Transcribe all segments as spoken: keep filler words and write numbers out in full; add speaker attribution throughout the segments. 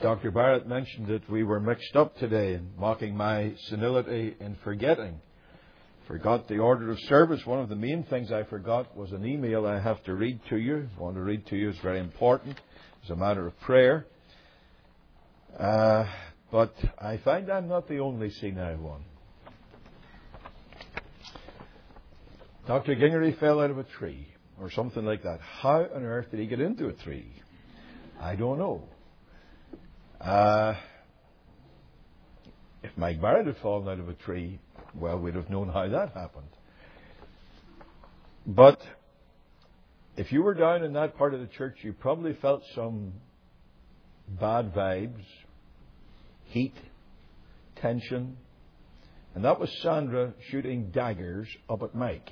Speaker 1: Doctor Barrett mentioned that we were mixed up today in mocking my senility in forgetting. Forgot the order of service. One of the main things I forgot was an email I have to read to you. I want to read to you. It's very important. It's a matter of prayer. Uh, but I find I'm not the only senile one. Doctor Gingery fell out of a tree, or something like that. How on earth did he get into a tree? I don't know. Uh, if Mike Barrett had fallen out of a tree, well, we'd have known how that happened. But if you were down in that part of the church, you probably felt some bad vibes, heat, tension. And that was Sandra shooting daggers up at Mike.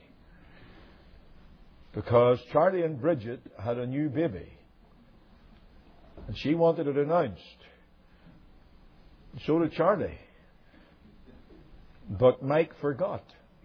Speaker 1: Because Charlie and Bridget had a new baby. And she wanted it announced. So did Charlie. But Mike forgot.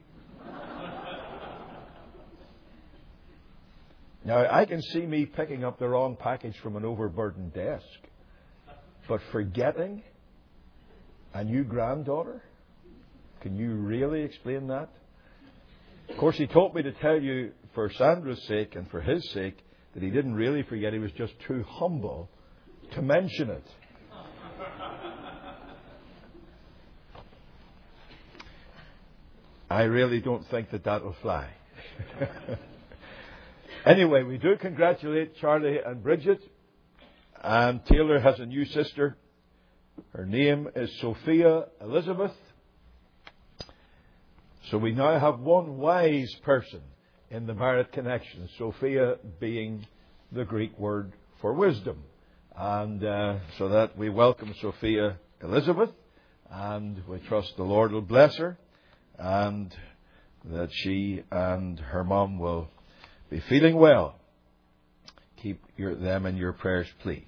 Speaker 1: Now, I can see me picking up the wrong package from an overburdened desk. But forgetting a new granddaughter? Can you really explain that? Of course, he told me to tell you, for Sandra's sake and for his sake, that he didn't really forget. He was just too humble to mention it. I really don't think that that will fly. Anyway, we do congratulate Charlie and Bridget. And Taylor has a new sister. Her name is Sophia Elizabeth. So we now have one wise person in the Barrett connection, Sophia being the Greek word for wisdom. And uh, so that we welcome Sophia Elizabeth, and we trust the Lord will bless her, and that she and her mum will be feeling well. Keep your, them in your prayers, please.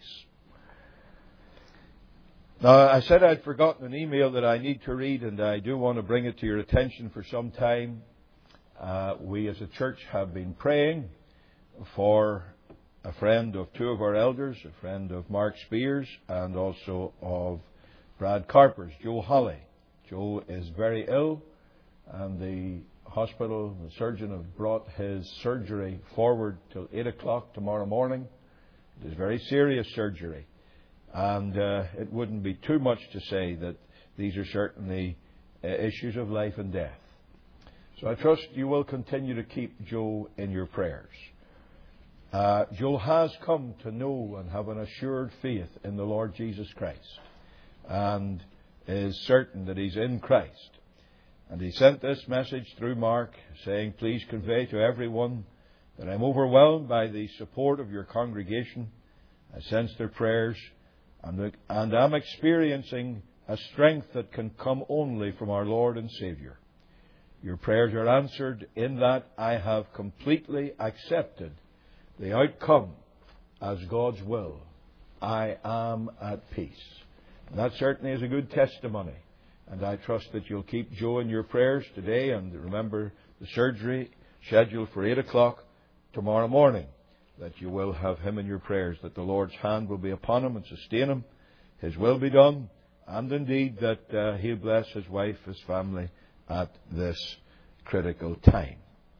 Speaker 1: Now, I said I'd forgotten an email that I need to read, and I do want to bring it to your attention for some time. Uh, we as a church have been praying for a friend of two of our elders, a friend of Mark Spears, and also of Brad Carper's, Joe Holly. Joe is very ill, and the hospital, the surgeon, have brought his surgery forward till eight o'clock tomorrow morning. It is very serious surgery. And uh, it wouldn't be too much to say that these are certainly uh, issues of life and death. So I trust you will continue to keep Joe in your prayers. Uh, Joe has come to know and have an assured faith in the Lord Jesus Christ, and is certain that he's in Christ. And he sent this message through Mark, saying, please convey to everyone that I'm overwhelmed by the support of your congregation. I sense their prayers, and, and I'm experiencing a strength that can come only from our Lord and Saviour. Your prayers are answered in that I have completely accepted the outcome as God's will. I am at peace. And that certainly is a good testimony. And I trust that you'll keep Joe in your prayers today, and remember the surgery scheduled for eight o'clock tomorrow morning, that you will have him in your prayers, that the Lord's hand will be upon him and sustain him, his will be done, and indeed that uh, he'll bless his wife, his family at this critical time.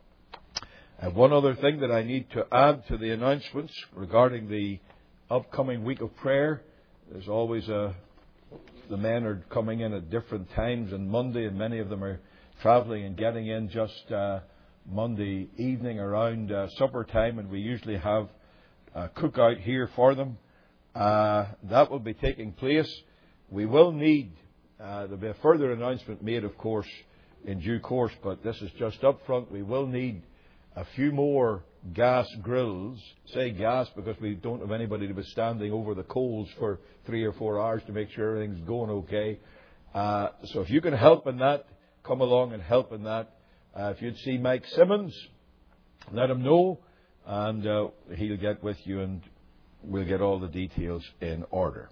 Speaker 1: I have one other thing that I need to add to the announcements regarding the upcoming week of prayer. There's always a The men are coming in at different times on Monday, and many of them are travelling and getting in just uh, Monday evening around uh, supper time, and we usually have a cookout here for them. Uh, that will be taking place. We will need, uh, there'll be a further announcement made, of course, in due course, but this is just up front. We will need a few more gas grills. Say gas because we don't have anybody to be standing over the coals for three or four hours to make sure everything's going okay. Uh, so if you can help in that, come along and help in that. Uh, if you'd see Mike Simmons, let him know, and uh, he'll get with you, and we'll get all the details in order.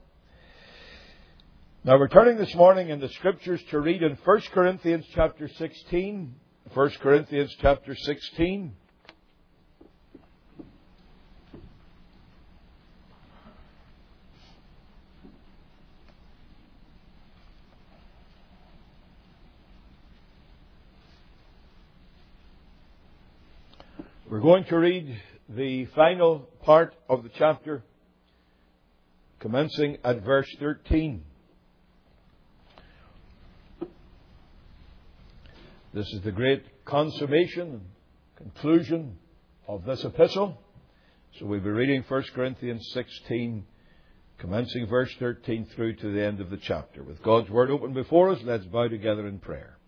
Speaker 1: Now we're turning this morning in the Scriptures to read in First Corinthians chapter sixteen. First Corinthians chapter sixteen. We're going to read the final part of the chapter, commencing at verse thirteen. This is the great consummation and conclusion of this epistle. So we'll be reading First Corinthians sixteen, commencing verse thirteen through to the end of the chapter. With God's Word open before us, let's bow together in prayer.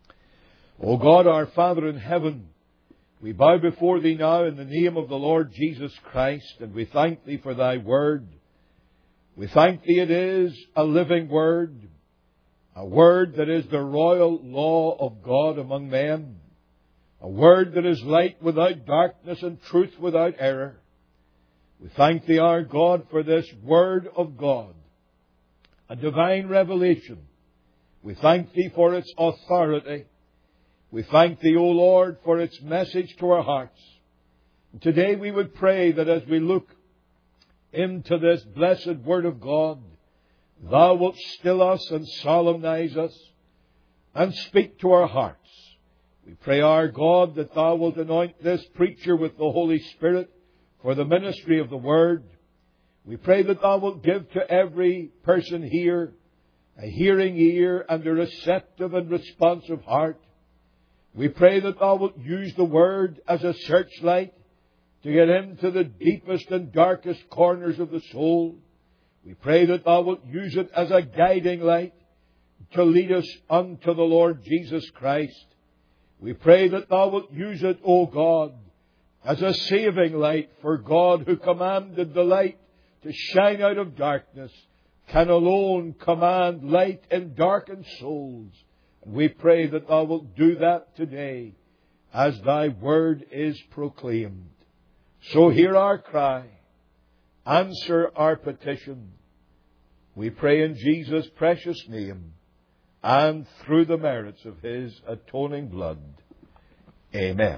Speaker 1: O God, our Father in heaven, we bow before Thee now in the name of the Lord Jesus Christ, and we thank Thee for Thy Word. We thank Thee it is a living Word, a Word that is the royal law of God among men, a Word that is light without darkness and truth without error. We thank Thee, our God, for this Word of God, a divine revelation. We thank Thee for its authority. We thank Thee, O Lord, for its message to our hearts. And today we would pray that as we look into this blessed Word of God, Thou wilt still us and solemnize us and speak to our hearts. We pray, our God, that Thou wilt anoint this preacher with the Holy Spirit for the ministry of the Word. We pray that Thou wilt give to every person here a hearing ear and a receptive and responsive heart. We pray that Thou wilt use the Word as a searchlight to get into the deepest and darkest corners of the soul. We pray that Thou wilt use it as a guiding light to lead us unto the Lord Jesus Christ. We pray that Thou wilt use it, O God, as a saving light, for God, who commanded the light to shine out of darkness, can alone command light in darkened souls. We pray that Thou wilt do that today as Thy Word is proclaimed. So hear our cry. Answer our petition. We pray in Jesus' precious name and through the merits of His atoning blood. Amen.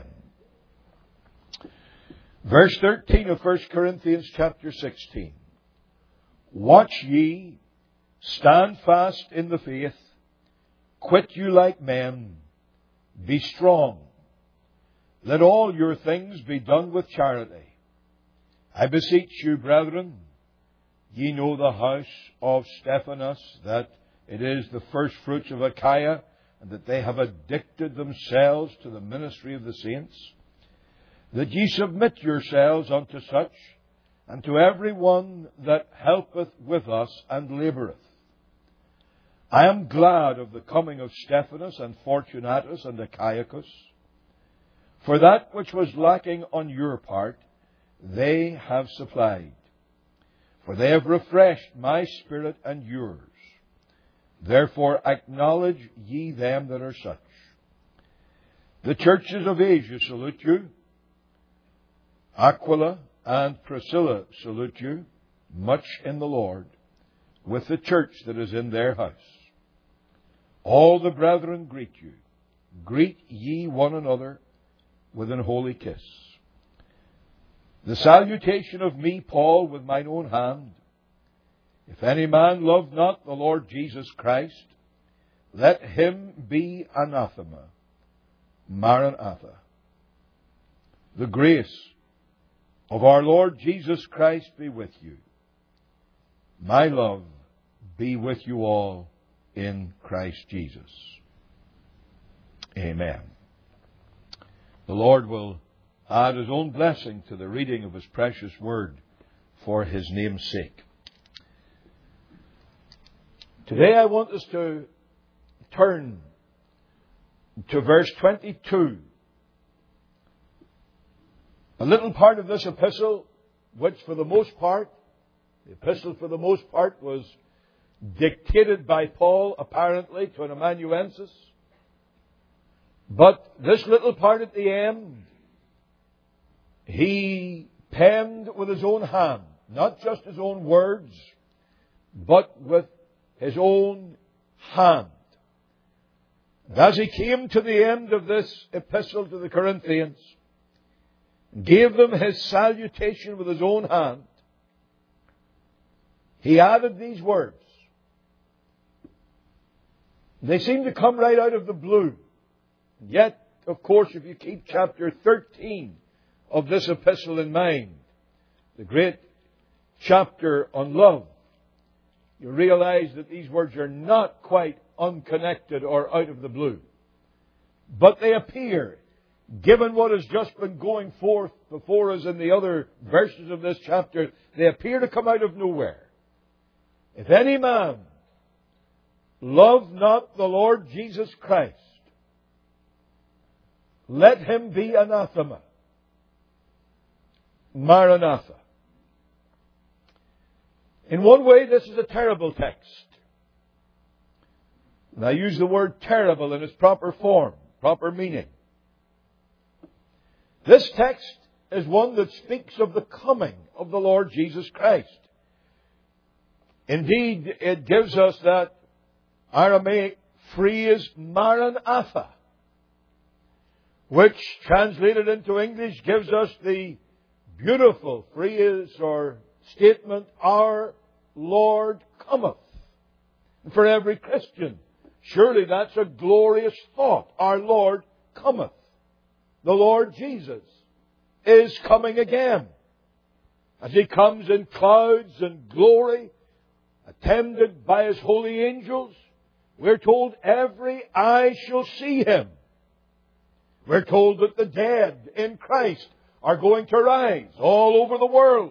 Speaker 1: Verse thirteen of First Corinthians chapter sixteen. Watch ye, stand fast in the faith, quit you like men, be strong. Let all your things be done with charity. I beseech you, brethren, ye know the house of Stephanas, that it is the first fruits of Achaia, and that they have addicted themselves to the ministry of the saints, that ye submit yourselves unto such, and to every one that helpeth with us and laboureth. I am glad of the coming of Stephanas and Fortunatus and Achaicus, for that which was lacking on your part, they have supplied. For they have refreshed my spirit and yours. Therefore acknowledge ye them that are such. The churches of Asia salute you. Aquila and Priscilla salute you, much in the Lord, with the church that is in their house. All the brethren greet you. Greet ye one another with an holy kiss. The salutation of me, Paul, with mine own hand. If any man love not the Lord Jesus Christ, let him be anathema. Maranatha. The grace of our Lord Jesus Christ be with you. My love be with you all in Christ Jesus. Amen. The Lord will add His own blessing to the reading of His precious Word for His name's sake. Today I want us to turn to verse twenty-two. A little part of this epistle, which for the most part, the epistle for the most part was dictated by Paul, apparently, to an amanuensis. But this little part at the end, he penned with his own hand, not just his own words, but with his own hand. And as he came to the end of this epistle to the Corinthians, gave them his salutation with his own hand, he added these words. They seem to come right out of the blue. Yet, of course, if you keep chapter thirteen of this epistle in mind, the great chapter on love, you realize that these words are not quite unconnected or out of the blue. But they appear, given what has just been going forth before us in the other verses of this chapter, they appear to come out of nowhere. If any man love not the Lord Jesus Christ, let him be anathema. Maranatha. In one way, this is a terrible text. And I use the word terrible in its proper form, proper meaning. This text is one that speaks of the coming of the Lord Jesus Christ. Indeed, it gives us that Aramaic phrase, Maranatha, which, translated into English, gives us the beautiful phrase or statement, Our Lord cometh. And for every Christian, surely that's a glorious thought. Our Lord cometh. The Lord Jesus is coming again. As He comes in clouds and glory, attended by His holy angels, we're told every eye shall see Him. We're told that the dead in Christ are going to rise all over the world.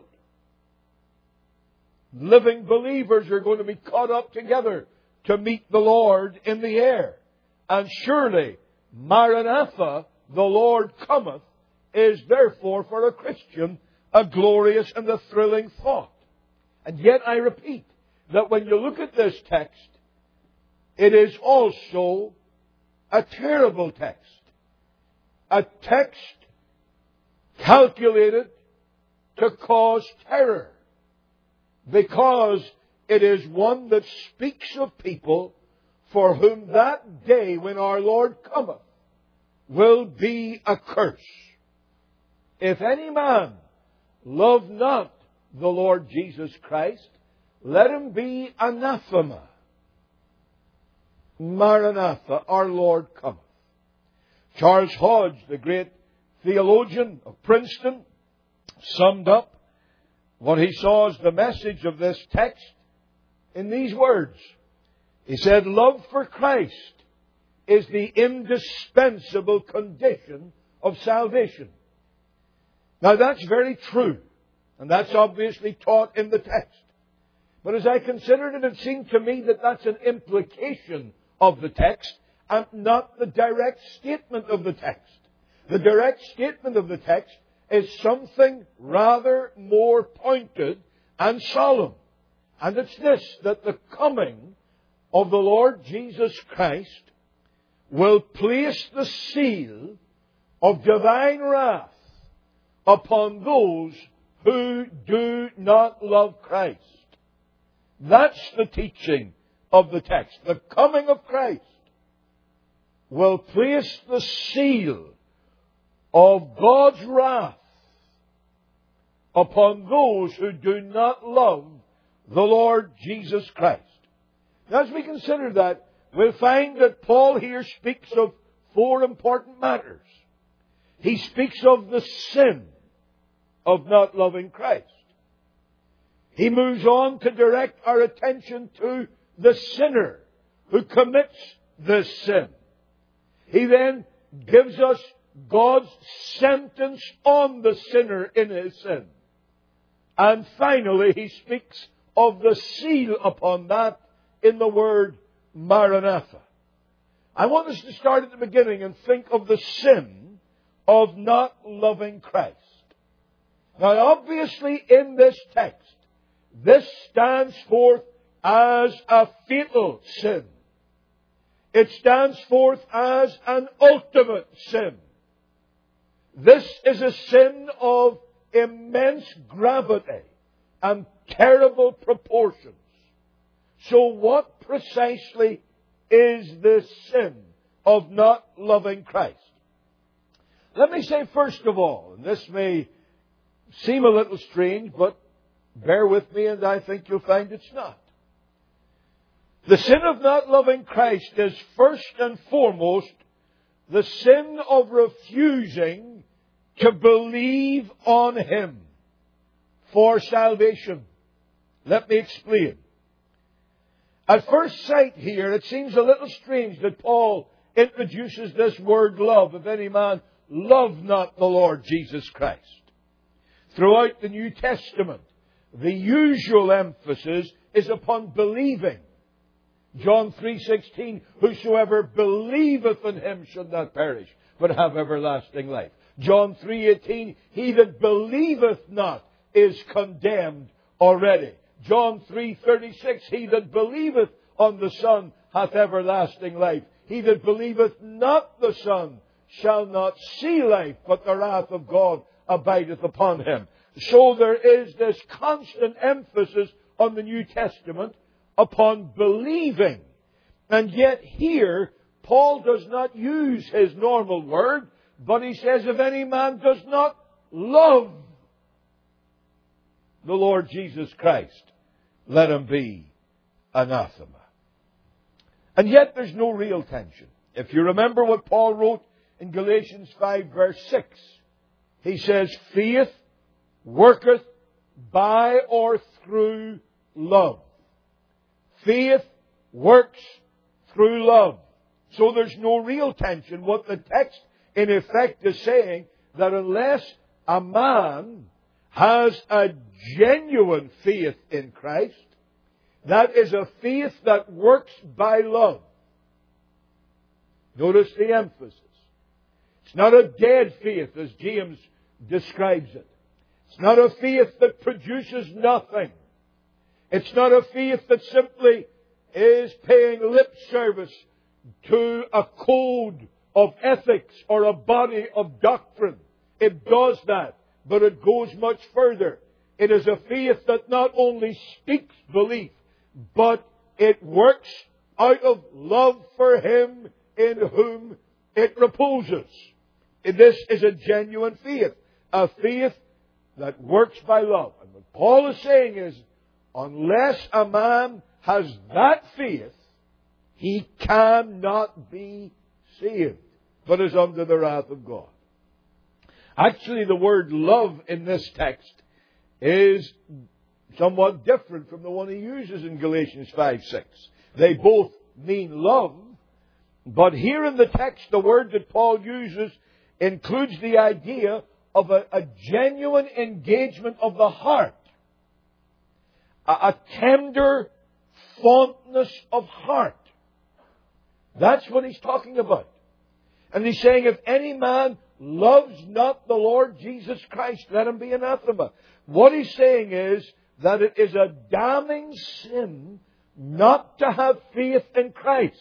Speaker 1: Living believers are going to be caught up together to meet the Lord in the air. And surely, Maranatha, the Lord cometh, is therefore for a Christian a glorious and a thrilling thought. And yet I repeat that when you look at this text, it is also a terrible text. A text calculated to cause terror, because it is one that speaks of people for whom that day when our Lord cometh will be a curse. If any man love not the Lord Jesus Christ, let him be anathema. Maranatha, our Lord cometh. Charles Hodge, the great theologian of Princeton, summed up what he saw as the message of this text in these words. He said, love for Christ is the indispensable condition of salvation. Now that's very true, and that's obviously taught in the text. But as I considered it, it seemed to me that that's an implication of the text and not the direct statement of the text. The direct statement of the text is something rather more pointed and solemn. And it's this, that the coming of the Lord Jesus Christ will place the seal of divine wrath upon those who do not love Christ. That's the teaching of the text. The coming of Christ will place the seal of God's wrath upon those who do not love the Lord Jesus Christ. Now, as we consider that, we'll find that Paul here speaks of four important matters. He speaks of the sin of not loving Christ. He moves on to direct our attention to the sinner who commits this sin. He then gives us God's sentence on the sinner in his sin. And finally, he speaks of the seal upon that in the word Maranatha. I want us to start at the beginning and think of the sin of not loving Christ. Now, obviously, in this text, this stands forth as a fatal sin. It stands forth as an ultimate sin. This is a sin of immense gravity and terrible proportions. So what precisely is this sin of not loving Christ? Let me say first of all, and this may seem a little strange, but bear with me and I think you'll find it's not. The sin of not loving Christ is first and foremost the sin of refusing to believe on Him for salvation. Let me explain. At first sight here, it seems a little strange that Paul introduces this word love. If any man love not the Lord Jesus Christ. Throughout the New Testament, the usual emphasis is upon believing. John three sixteen, whosoever believeth in Him should not perish, but have everlasting life. John three eighteen, he that believeth not is condemned already. John three thirty-six, he that believeth on the Son hath everlasting life. He that believeth not the Son shall not see life, but the wrath of God abideth upon him. So there is this constant emphasis on the New Testament upon believing. And yet here, Paul does not use his normal word, but he says, if any man does not love the Lord Jesus Christ, let him be anathema. And yet there's no real tension. If you remember what Paul wrote in Galatians five verse six, he says, faith worketh by or through love. Faith works through love. So there's no real tension. What the text in effect is saying, that unless a man has a genuine faith in Christ, that is a faith that works by love. Notice the emphasis. It's not a dead faith as James describes it. It's not a faith that produces nothing. It's not a faith that simply is paying lip service to a code of ethics or a body of doctrine. It does that, but it goes much further. It is a faith that not only speaks belief, but it works out of love for Him in whom it reposes. This is a genuine faith. A faith that works by love. And what Paul is saying is, unless a man has that faith, he cannot be saved, but is under the wrath of God. Actually, the word love in this text is somewhat different from the one he uses in Galatians five six. They both mean love, but here in the text, the word that Paul uses includes the idea of a, a genuine engagement of the heart. A, a tender fondness of heart. That's what he's talking about. And he's saying, if any man loves not the Lord Jesus Christ, let him be anathema. What he's saying is that it is a damning sin not to have faith in Christ.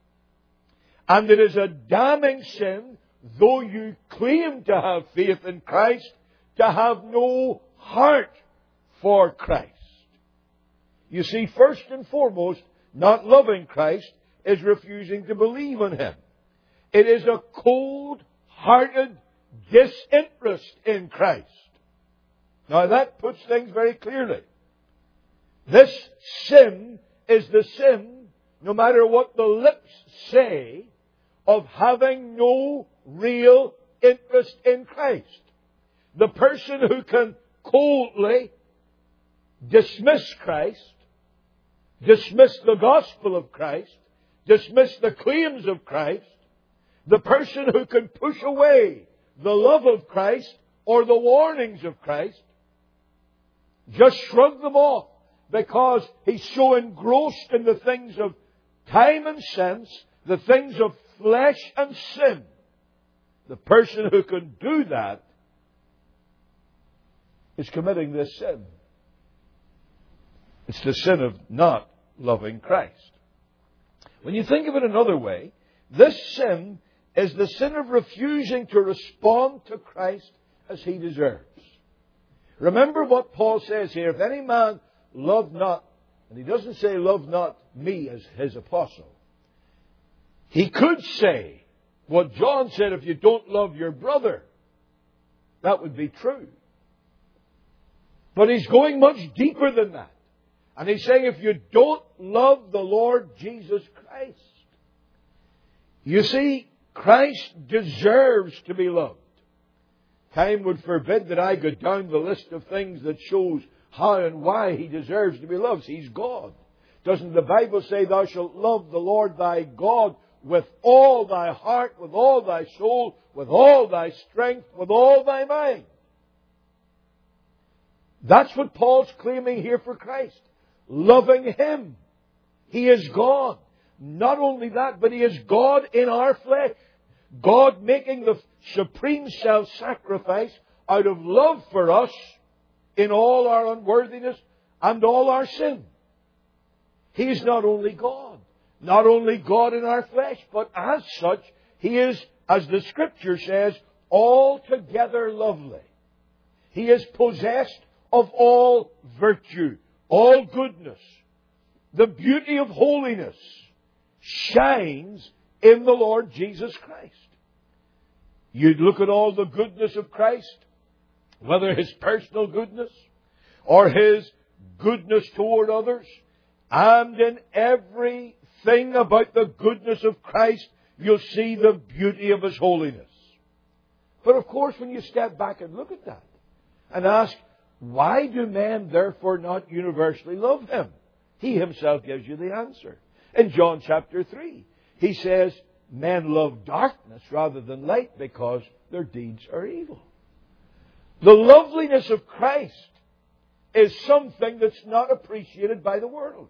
Speaker 1: And it is a damning sin, though you claim to have faith in Christ, to have no heart for Christ. You see, first and foremost, not loving Christ is refusing to believe in Him. It is a cold-hearted disinterest in Christ. Now that puts things very clearly. This sin is the sin, no matter what the lips say, of having no real interest in Christ. The person who can coldly dismiss Christ, dismiss the gospel of Christ, dismiss the claims of Christ, the person who can push away the love of Christ or the warnings of Christ, just shrug them off because he's so engrossed in the things of time and sense, the things of flesh and sin. The person who can do that is committing this sin. It's the sin of not loving Christ. When you think of it another way, this sin is the sin of refusing to respond to Christ as He deserves. Remember what Paul says here, if any man love not, and he doesn't say love not me as his apostle. He could say what John said, if you don't love your brother, that would be true. But he's going much deeper than that. And he's saying if you don't love the Lord Jesus Christ, you see, Christ deserves to be loved. Time would forbid that I go down the list of things that shows how and why He deserves to be loved. He's God. Doesn't the Bible say, thou shalt love the Lord thy God with all thy heart, with all thy soul, with all thy strength, with all thy mind? That's what Paul's claiming here for Christ. Loving Him. He is God. Not only that, but He is God in our flesh. God making the supreme self-sacrifice out of love for us in all our unworthiness and all our sin. He's not only God. Not only God in our flesh, but as such, He is, as the Scripture says, altogether lovely. He is possessed of all virtue, all goodness. The beauty of holiness shines in the Lord Jesus Christ. You'd look at all the goodness of Christ, whether His personal goodness or His goodness toward others, and in everything about the goodness of Christ, you'll see the beauty of His holiness. But of course, when you step back and look at that and ask, why do men therefore not universally love Him? He Himself gives you the answer. In John chapter three, He says, men love darkness rather than light because their deeds are evil. The loveliness of Christ is something that's not appreciated by the world.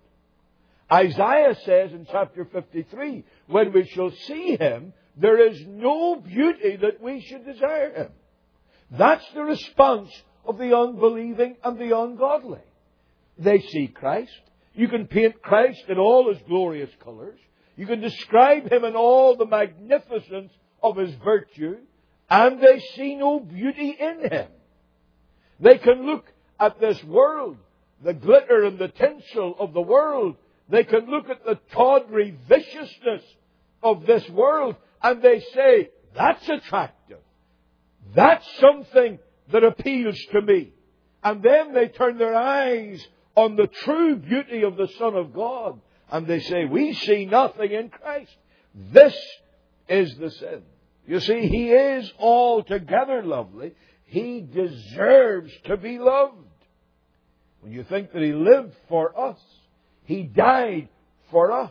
Speaker 1: Isaiah says in chapter fifty-three, when we shall see Him, there is no beauty that we should desire Him. That's the response of the unbelieving and the ungodly. They see Christ. You can paint Christ in all His glorious colours. You can describe Him in all the magnificence of His virtue, and they see no beauty in Him. They can look at this world, the glitter and the tinsel of the world. They can look at the tawdry viciousness of this world, and they say, that's attractive. That's something that appeals to me. And then they turn their eyes on the true beauty of the Son of God, and they say, we see nothing in Christ. This is the sin. You see, He is altogether lovely. He deserves to be loved. When you think that He lived for us, He died for us.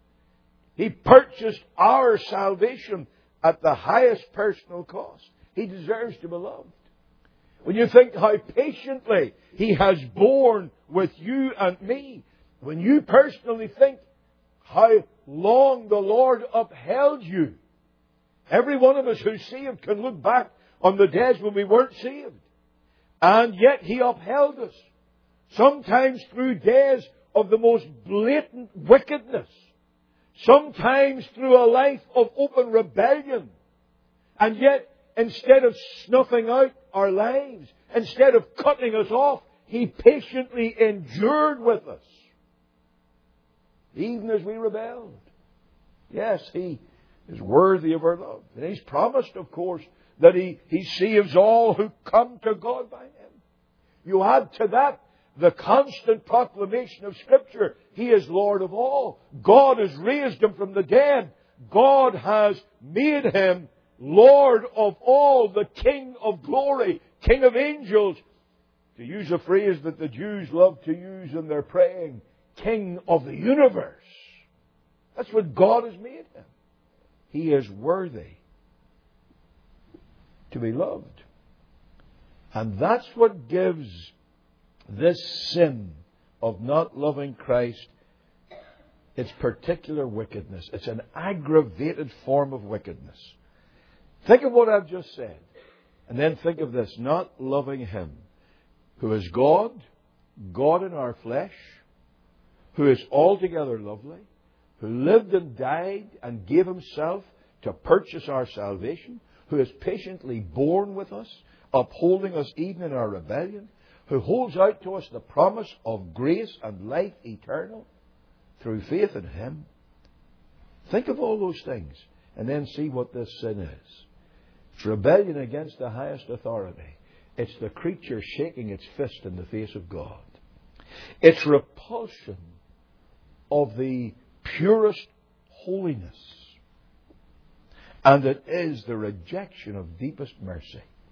Speaker 1: He purchased our salvation at the highest personal cost. He deserves to be loved. When you think how patiently He has borne with you and me, when you personally think how long the Lord upheld you, every one of us who's saved can look back on the days when we weren't saved. And yet He upheld us. Sometimes through days of the most blatant wickedness. Sometimes through a life of open rebellion. And yet, instead of snuffing out our lives, instead of cutting us off, He patiently endured with us. Even as we rebelled. Yes, He is worthy of our love. And He's promised, of course, that He, he saves all who come to God by Him. You add to that the constant proclamation of Scripture. He is Lord of all. God has raised Him from the dead. God has made Him Lord of all, the King of glory, King of angels. To use a phrase that the Jews love to use in their praying, King of the universe. That's what God has made Him. He is worthy to be loved. And that's what gives this sin of not loving Christ its particular wickedness. It's an aggravated form of wickedness. Think of what I've just said. And then think of this. Not loving Him, who is God, God in our flesh, who is altogether lovely, who lived and died and gave Himself to purchase our salvation, who is patiently borne with us, upholding us even in our rebellion, who holds out to us the promise of grace and life eternal through faith in Him. Think of all those things and then see what this sin is. It's rebellion against the highest authority. It's the creature shaking its fist in the face of God. It's repulsion of the purest holiness. And it is the rejection of deepest mercy.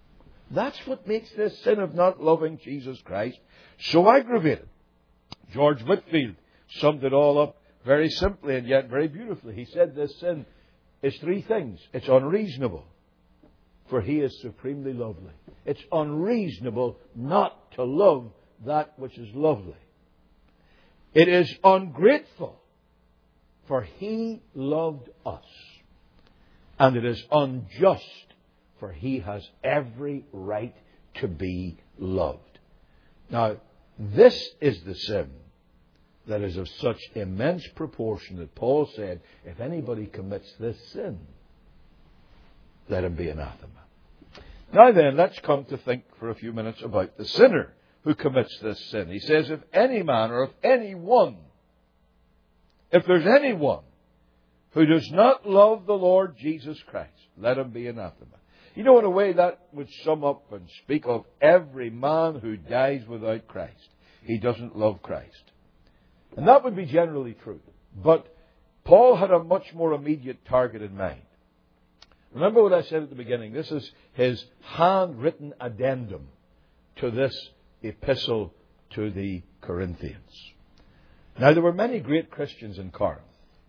Speaker 1: That's what makes this sin of not loving Jesus Christ so aggravated. George Whitefield summed it all up very simply and yet very beautifully. He said this sin is three things. It's unreasonable, for He is supremely lovely. It's unreasonable not to love that which is lovely. It is ungrateful, for He loved us. And it is unjust, for He has every right to be loved. Now, this is the sin that is of such immense proportion that Paul said, if anybody commits this sin, let him be anathema. Now then, let's come to think for a few minutes about the sinner who commits this sin. He says, if any man or if anyone, if there's anyone who does not love the Lord Jesus Christ, let him be anathema. You know, in a way that would sum up and speak of every man who dies without Christ. He doesn't love Christ. And that would be generally true. But Paul had a much more immediate target in mind. Remember what I said at the beginning. This is his handwritten addendum to this epistle to the Corinthians. Now, there were many great Christians in Corinth.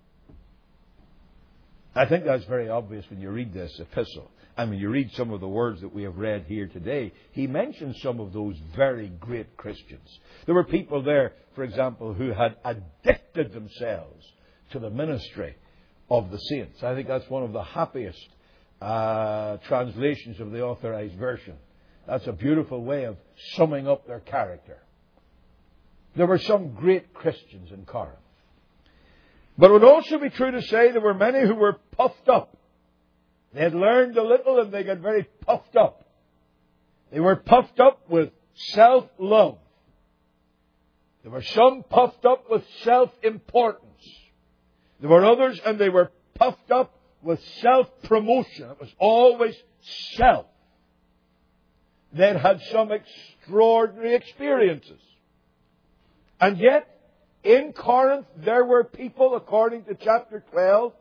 Speaker 1: I think that's very obvious when you read this epistle. I mean, you read some of the words that we have read here today. He mentions some of those very great Christians. There were people there, for example, who had addicted themselves to the ministry of the saints. I think that's one of the happiest uh, translations of the Authorized Version. That's a beautiful way of summing up their character. There were some great Christians in Corinth. But it would also be true to say there were many who were puffed up. They had learned a little and they got very puffed up. They were puffed up with self-love. There were some puffed up with self-importance. There were others and they were puffed up with self-promotion. It was always self. They'd had some extraordinary experiences. And yet, in Corinth, there were people, according to chapter twelve,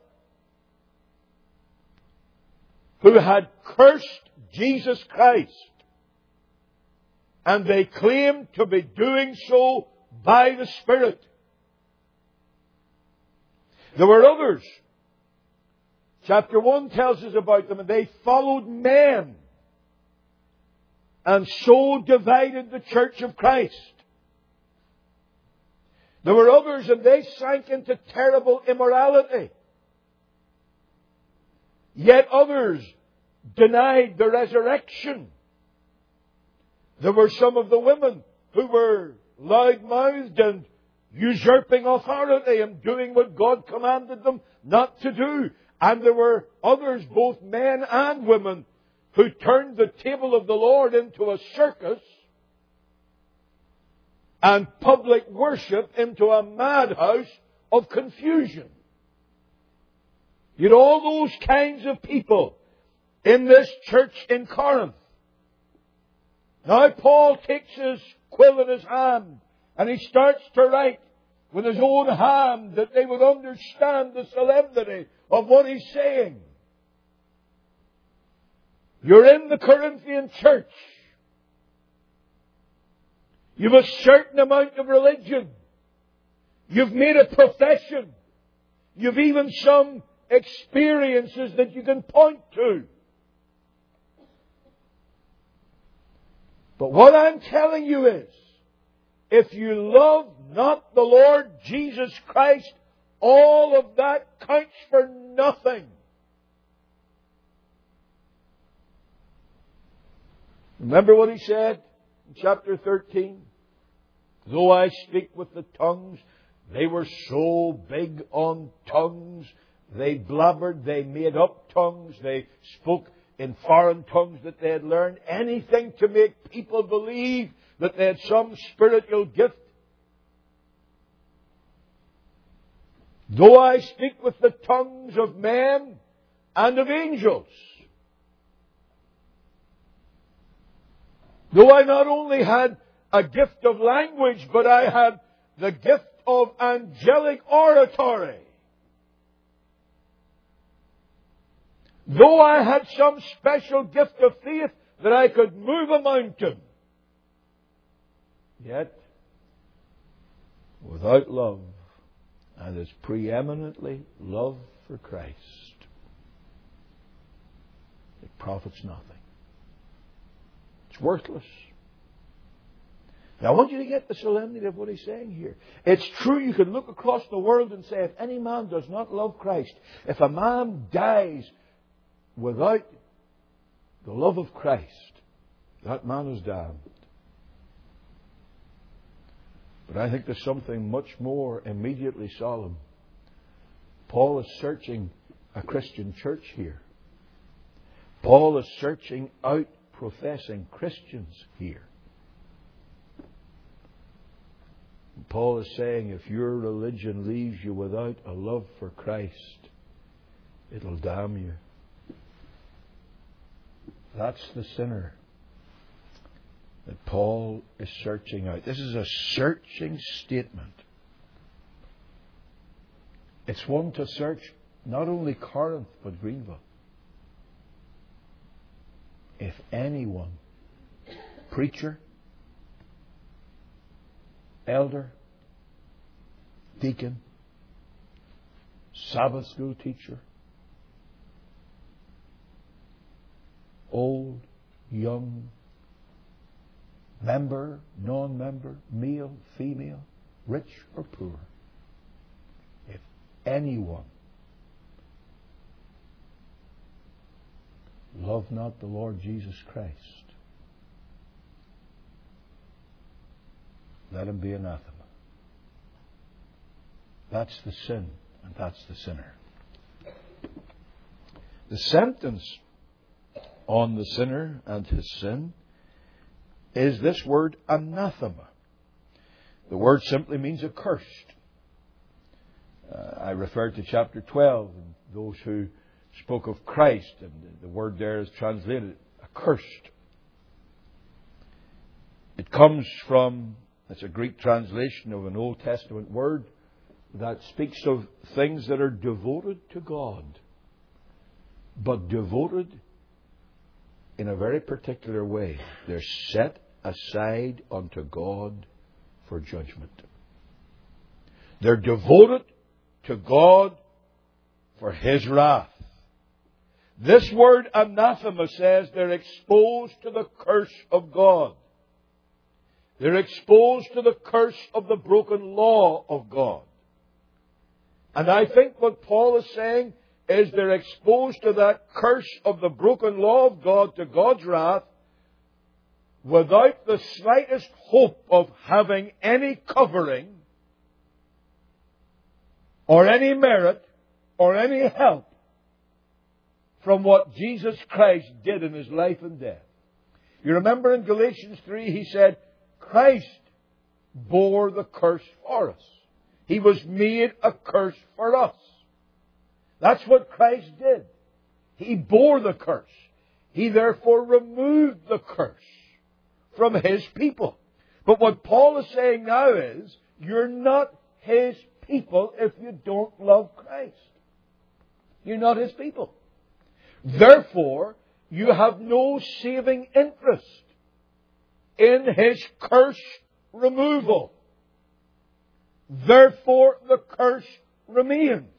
Speaker 1: who had cursed Jesus Christ. And they claimed to be doing so by the Spirit. There were others. Chapter one tells us about them, and they followed men and so divided the church of Christ. There were others, and they sank into terrible immorality. Yet others denied the resurrection. There were some of the women who were loud-mouthed and usurping authority and doing what God commanded them not to do. And there were others, both men and women, who turned the table of the Lord into a circus and public worship into a madhouse of confusion. You know, all those kinds of people in this church in Corinth. Now Paul takes his quill in his hand and he starts to write with his own hand that they would understand the solemnity of what he's saying. You're in the Corinthian church. You've a certain amount of religion. You've made a profession. You've even some experiences that you can point to. But what I'm telling you is, if you love not the Lord Jesus Christ, all of that counts for nothing. Remember what he said in chapter thirteen? Though I speak with the tongues, they were so big on tongues. They blabbered, they made up tongues, they spoke in foreign tongues that they had learned. Anything to make people believe that they had some spiritual gift. Though I speak with the tongues of men and of angels. Though I not only had a gift of language, but I had the gift of angelic oratory. Though I had some special gift of faith, that I could move a mountain. Yet, without love, and it's preeminently love for Christ, it profits nothing. It's worthless. Now I want you to get the solemnity of what he's saying here. It's true, you can look across the world and say, if any man does not love Christ, if a man dies without the love of Christ, that man is damned. But I think there's something much more immediately solemn. Paul is searching a Christian church here. Paul is searching out professing Christians here. Paul is saying, if your religion leaves you without a love for Christ, it'll damn you. That's the sinner that Paul is searching out. This is a searching statement. It's one to search not only Corinth, but Greenville. If anyone, preacher, elder, deacon, Sabbath school teacher, old, young, member, non-member, male, female, rich or poor, if anyone love not the Lord Jesus Christ, let him be anathema. That's the sin, and that's the sinner. The sentence on the sinner and his sin is this word anathema. The word simply means accursed. Uh, I referred to chapter twelve, and those who spoke of Christ, and the word there is translated accursed. It comes from, it's a Greek translation of an Old Testament word that speaks of things that are devoted to God, but devoted in a very particular way. They're set aside unto God for judgment. They're devoted to God for His wrath. This word anathema says they're exposed to the curse of God. They're exposed to the curse of the broken law of God. And I think what Paul is saying is they're exposed to that curse of the broken law of God, to God's wrath, without the slightest hope of having any covering or any merit or any help from what Jesus Christ did in His life and death. You remember in Galatians three, he said, Christ bore the curse for us. He was made a curse for us. That's what Christ did. He bore the curse. He therefore removed the curse from His people. But what Paul is saying now is, you're not His people if you don't love Christ. You're not His people. Therefore, you have no saving interest in His curse removal. Therefore, the curse remains.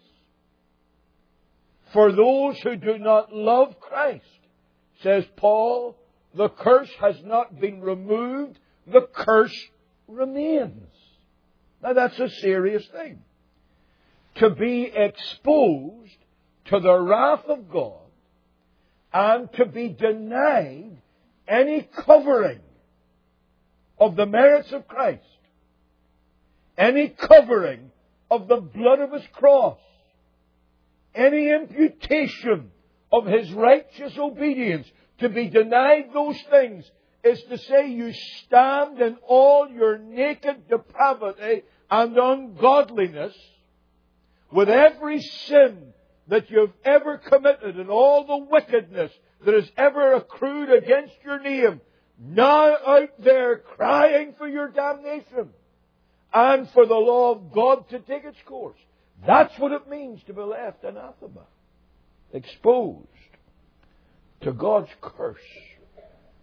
Speaker 1: For those who do not love Christ, says Paul, the curse has not been removed, the curse remains. Now that's a serious thing. To be exposed to the wrath of God and to be denied any covering of the merits of Christ, any covering of the blood of His cross, any imputation of His righteous obedience, to be denied those things is to say you stand in all your naked depravity and ungodliness with every sin that you've ever committed and all the wickedness that has ever accrued against your name, now out there crying for your damnation and for the law of God to take its course. That's what it means to be left anathema, exposed to God's curse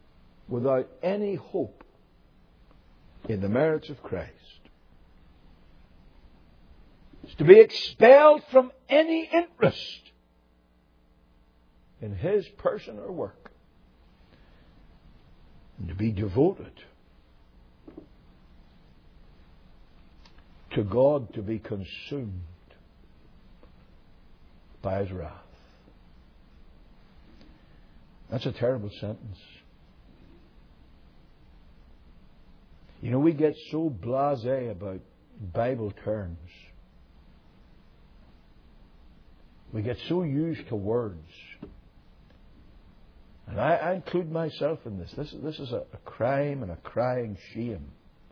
Speaker 1: without any hope in the merits of Christ. It's to be expelled from any interest in His person or work, and to be devoted to God, to be consumed by His wrath. That's a terrible sentence. You know, we get so blasé about Bible terms. We get so used to words. And I, I include myself in this. This, this is a, a crime and a crying shame.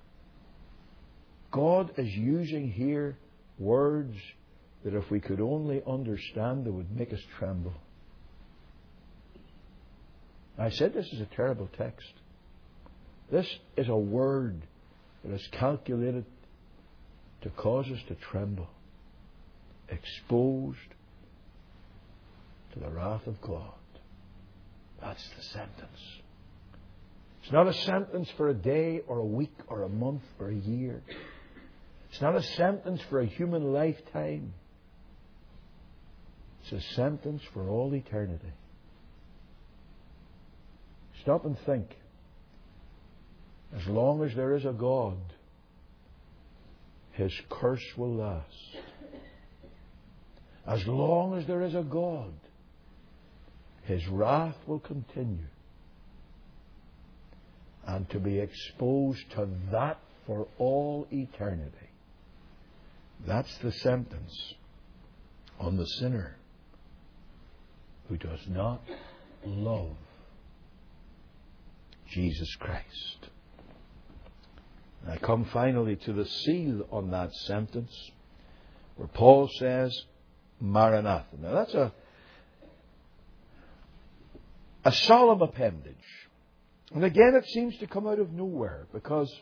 Speaker 1: God is using here words that if we could only understand, they would make us tremble. I said this is a terrible text. This is a word that is calculated to cause us to tremble, exposed to the wrath of God. That's the sentence. It's not a sentence for a day or a week or a month or a year. It's not a sentence for a human lifetime. It's a sentence for all eternity. Stop and think. As long as there is a God, His curse will last. As long as there is a God, His wrath will continue. And to be exposed to that for all eternity. That's the sentence on the sinner who does not love Jesus Christ. And I come finally to the seal on that sentence, where Paul says, Maranatha. Now that's a, a solemn appendage. And again, it seems to come out of nowhere, because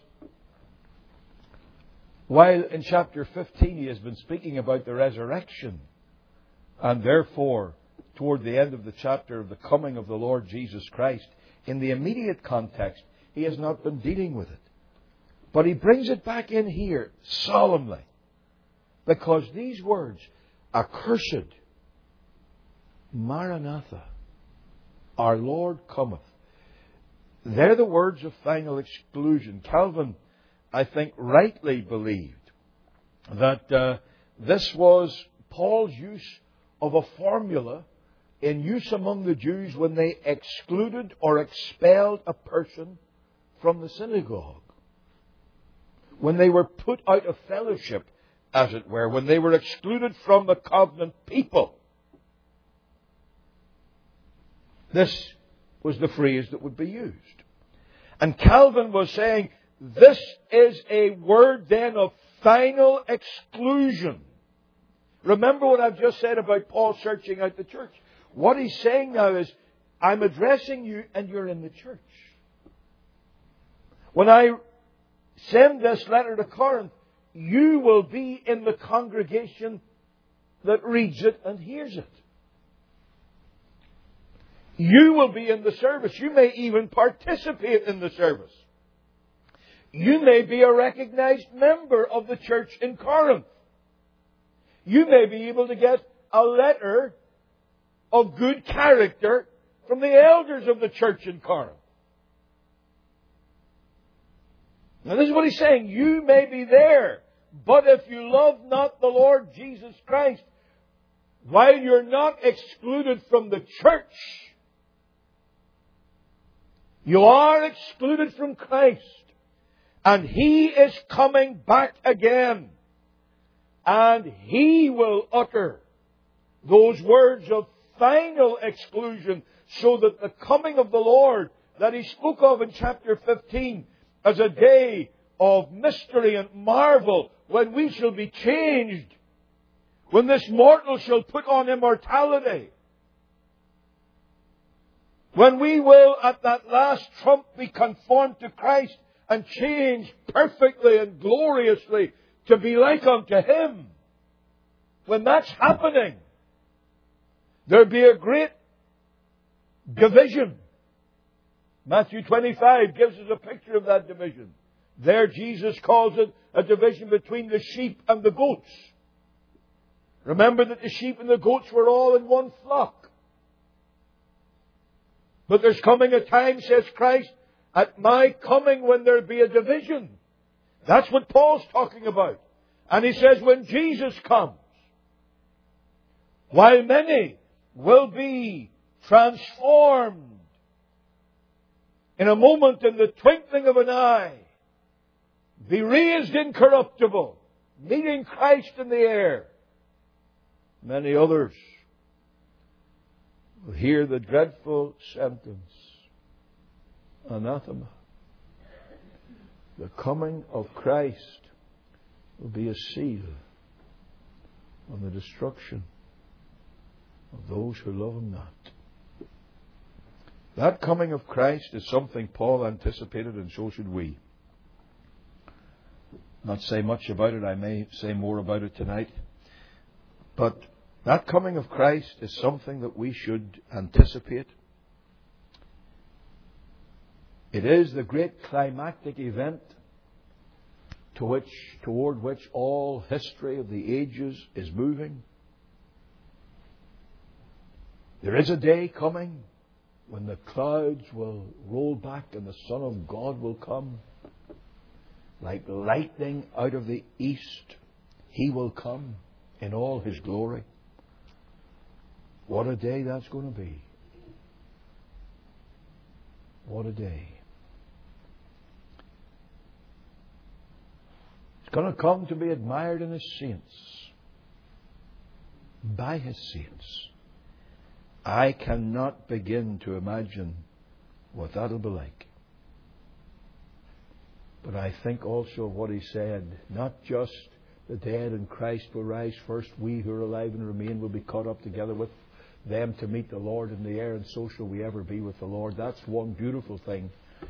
Speaker 1: while in chapter fifteen he has been speaking about the resurrection, and therefore, toward the end of the chapter, of the coming of the Lord Jesus Christ, in the immediate context, he has not been dealing with it. But he brings it back in here solemnly, because these words, accursed, Maranatha, our Lord cometh, they're the words of final exclusion. Calvin, I think, rightly believed that uh, this was Paul's use of a formula in use among the Jews when they excluded or expelled a person from the synagogue. When they were put out of fellowship, as it were, when they were excluded from the covenant people. This was the phrase that would be used. And Calvin was saying, this is a word then of final exclusion. Remember what I've just said about Paul searching out the church. What he's saying now is, I'm addressing you and you're in the church. When I send this letter to Corinth, you will be in the congregation that reads it and hears it. You will be in the service. You may even participate in the service. You may be a recognized member of the church in Corinth. You may be able to get a letter of good character from the elders of the church in Corinth. Now this is what he's saying. You may be there, but if you love not the Lord Jesus Christ, while you're not excluded from the church, you are excluded from Christ. And He is coming back again. And He will utter those words of final exclusion, so that the coming of the Lord that He spoke of in chapter fifteen as a day of mystery and marvel, when we shall be changed, when this mortal shall put on immortality, when we will at that last trump be conformed to Christ and changed perfectly and gloriously to be like unto Him. When that's happening, there'll be a great division Matthew twenty-five gives us a picture of that division. There Jesus calls it a division between the sheep and the goats. Remember that the sheep and the goats were all in one flock. But there's coming a time, says Christ, at my coming when there'll be a division. That's what Paul's talking about. And he says when Jesus comes, while many will be transformed in a moment, in the twinkling of an eye, be raised incorruptible, meeting Christ in the air, many others will hear the dreadful sentence, anathema. The coming of Christ will be a seal on the destruction of those who love Him not. That coming of Christ is something Paul anticipated, and so should we. Not say much about it. I may say more about it tonight. But that coming of Christ is something that we should anticipate. It is the great climactic event to which, toward which all history of the ages is moving. There is a day coming when the clouds will roll back and the Son of God will come. Like lightning out of the east, He will come in all His glory. What a day that's going to be. What a day. It's going to come to be admired in His saints. By His saints. I cannot begin to imagine what that'll be like. But I think also of what He said, not just the dead in Christ will rise first, we who are alive and remain will be caught up together with them to meet the Lord in the air, and so shall we ever be with the Lord. That's one beautiful thing.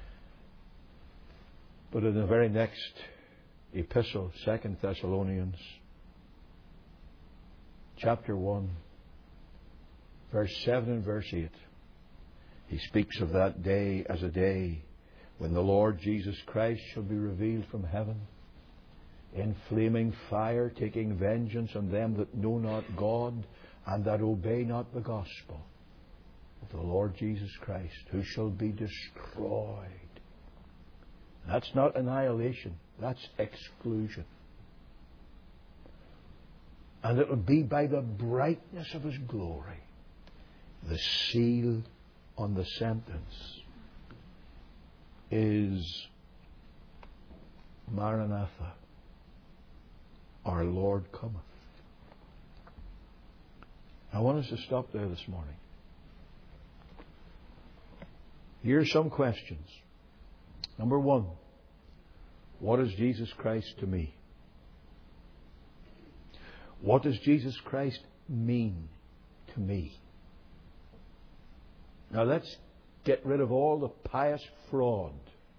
Speaker 1: But in the very next epistle, Second Thessalonians, chapter one, verse seven and verse eight, he speaks of that day as a day when the Lord Jesus Christ shall be revealed from heaven in flaming fire, taking vengeance on them that know not God and that obey not the gospel of the Lord Jesus Christ, who shall be destroyed. That's not annihilation, that's exclusion. And it will be by the brightness of His glory, the seal on the sentence is Maranatha, our Lord cometh. I want us to stop there this morning. Here are some questions. Number one, what is Jesus Christ to me? What does Jesus Christ mean to me? Now let's get rid of all the pious fraud.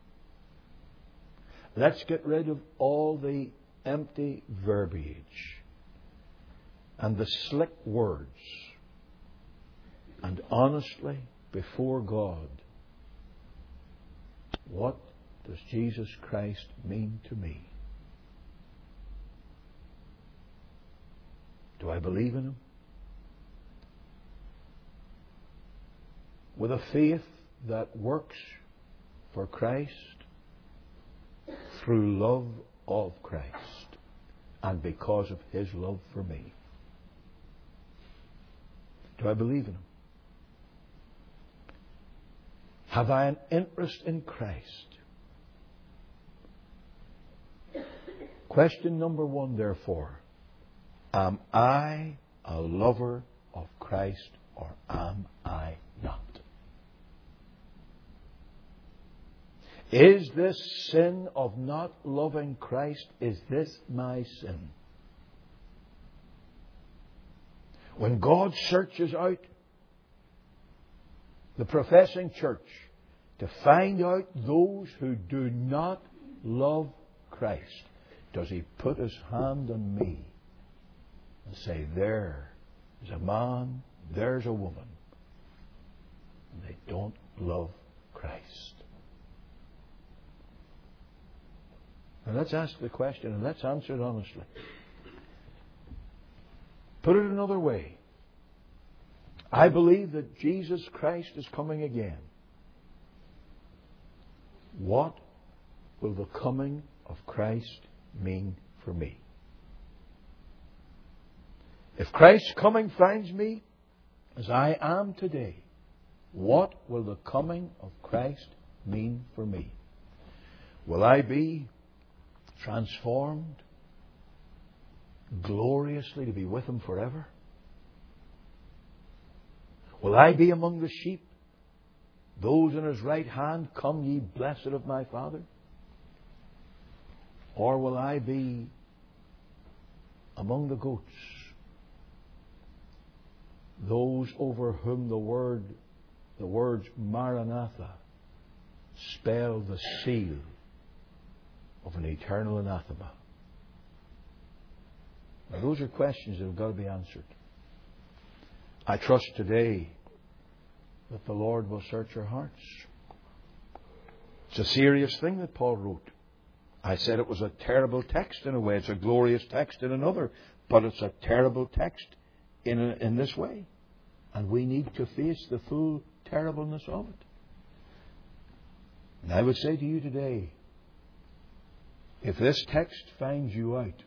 Speaker 1: Let's get rid of all the empty verbiage and the slick words. And honestly, before God, what does Jesus Christ mean to me? Do I believe in Him? With a faith that works for Christ, through love of Christ, and because of His love for me. Do I believe in Him? Have I an interest in Christ? Question number one, therefore. Am I a lover of Christ, or am I not? Is this sin of not loving Christ, is this my sin? When God searches out the professing church to find out those who do not love Christ, does He put His hand on me and say, there is a man, there's a woman, and they don't love Christ? Christ? Now let's ask the question and let's answer it honestly. Put it another way. I believe that Jesus Christ is coming again. What will the coming of Christ mean for me? If Christ's coming finds me as I am today, what will the coming of Christ mean for me? Will I be transformed gloriously to be with Him forever? Will I be among the sheep, those in His right hand, come ye blessed of my Father? Or will I be among the goats, those over whom the word, the words Maranatha spell the seal of an eternal anathema? Now, those are questions that have got to be answered. I trust today that the Lord will search our hearts. It's a serious thing that Paul wrote. I said it was a terrible text in a way. It's a glorious text in another. But it's a terrible text in, a, in this way. And we need to face the full terribleness of it. And I would say to you today, if this text finds you out,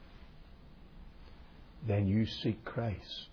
Speaker 1: then you seek Christ.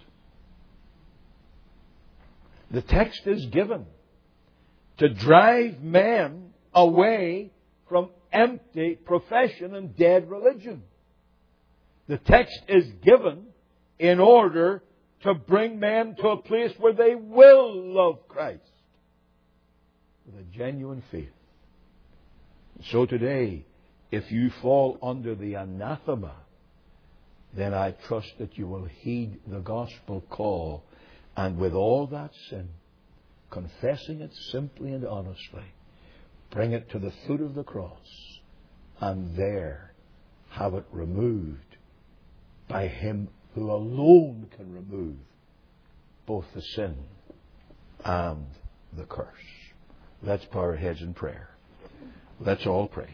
Speaker 1: The text is given to drive men away from empty profession and dead religion. The text is given in order to bring men to a place where they will love Christ with a genuine faith. So today, if you fall under the anathema, then I trust that you will heed the gospel call, and with all that sin, confessing it simply and honestly, bring it to the foot of the cross, and there have it removed by Him who alone can remove both the sin and the curse. Let's bow our heads in prayer. Let's all pray.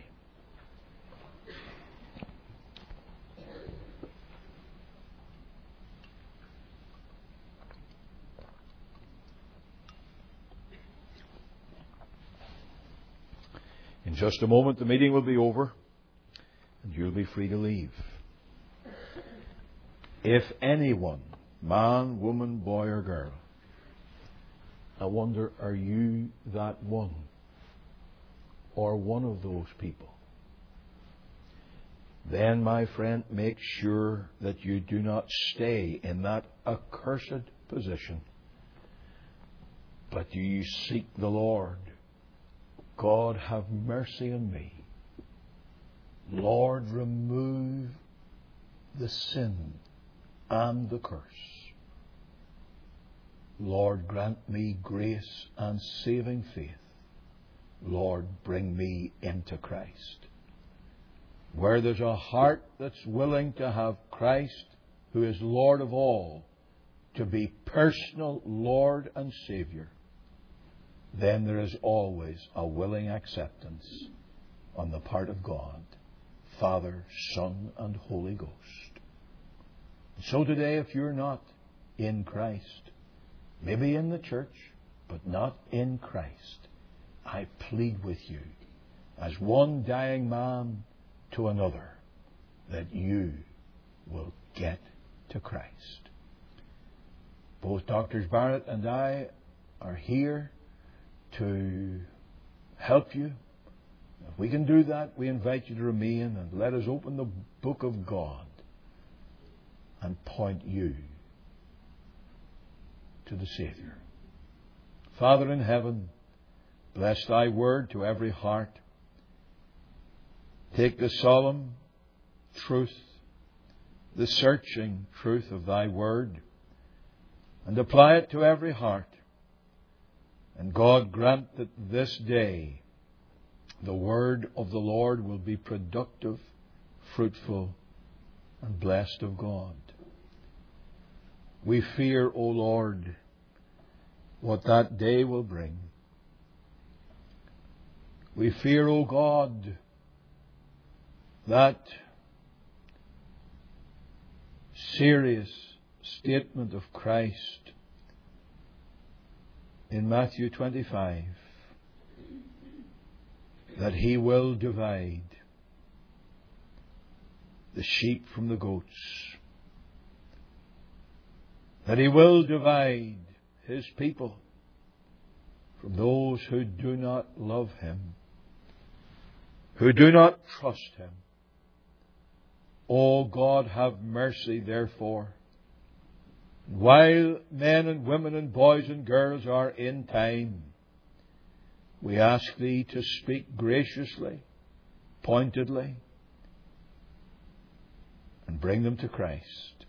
Speaker 1: In just a moment, the meeting will be over and you'll be free to leave. If anyone, man, woman, boy, or girl, I wonder, are you that one or one of those people? Then, my friend, make sure that you do not stay in that accursed position, but you seek the Lord. God, have mercy on me. Lord, remove the sin and the curse. Lord, grant me grace and saving faith. Lord, bring me into Christ. Where there's a heart that's willing to have Christ, who is Lord of all, to be personal Lord and Saviour, then there is always a willing acceptance on the part of God, Father, Son, and Holy Ghost. So today, if you're not in Christ, maybe in the church, but not in Christ, I plead with you, as one dying man to another, that you will get to Christ. Both Doctors Barrett and I are here to help you. If we can do that, we invite you to remain and let us open the book of God and point you to the Saviour. Father in heaven, bless Thy word to every heart. Take the solemn truth, the searching truth of Thy word, and apply it to every heart. And God, grant that this day the word of the Lord will be productive, fruitful, and blessed of God. We fear, O Lord, what that day will bring. We fear, O God, that serious statement of Christ in Matthew twenty-five, that He will divide the sheep from the goats, that He will divide His people from those who do not love Him, who do not trust Him. O God, have mercy, therefore. While men and women and boys and girls are in time, we ask Thee to speak graciously, pointedly, and bring them to Christ.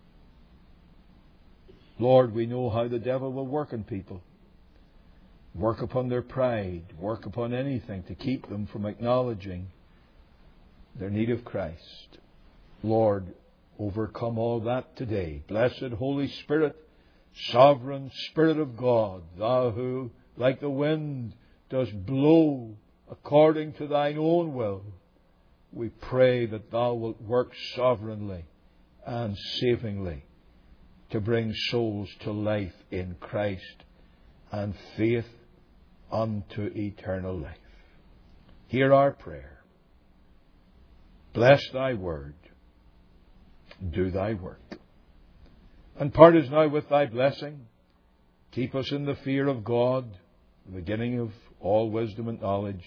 Speaker 1: Lord, we know how the devil will work on people. Work upon their pride, work upon anything to keep them from acknowledging their need of Christ. Lord, overcome all that today. Blessed Holy Spirit, sovereign Spirit of God, Thou who, like the wind, dost blow according to Thine own will, we pray that Thou wilt work sovereignly and savingly to bring souls to life in Christ and faith unto eternal life. Hear our prayer. Bless Thy word. Do Thy work. And part us now with Thy blessing. Keep us in the fear of God, the beginning of all wisdom and knowledge.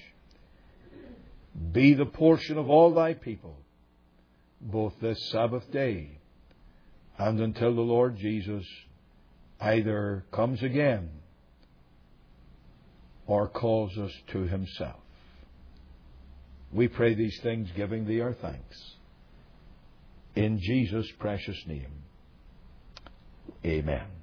Speaker 1: Be the portion of all Thy people, both this Sabbath day and until the Lord Jesus either comes again or calls us to Himself. We pray these things, giving Thee our thanks. In Jesus' precious name, amen.